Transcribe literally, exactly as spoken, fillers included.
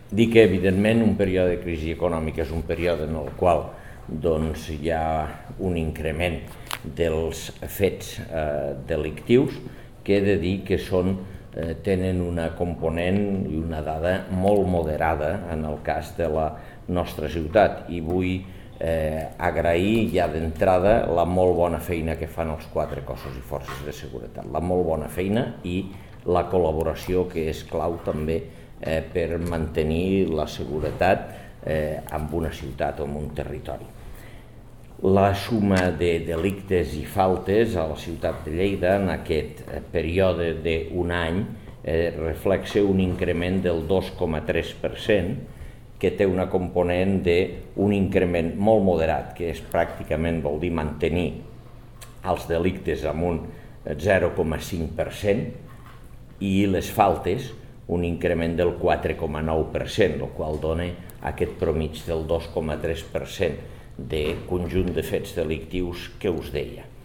dir que, evidentment, un període de crisi econòmica és un període en el qual doncs, hi ha un increment dels fets eh, delictius, que he de dir que són, eh, tenen una component i una dada molt moderada en el cas de la nostra ciutat, i vull eh, agrair ja d'entrada la molt bona feina que fan els quatre cossos i forces de seguretat, la molt bona feina i la col·laboració que és clau també eh, per mantenir la seguretat eh, en una ciutat o en un territori. La suma de delictes i faltes a la ciutat de Lleida en aquest període d'un any eh, reflexa un increment del dos coma tres per cent, que té una component d'un increment molt moderat, que és pràcticament, vol dir, mantenir els delictes amb un zero coma cinc per cent, i les faltes un increment del quatre coma nou per cent, el qual dona aquest promig del dos coma tres per cent de conjunt de fets delictius que us deia.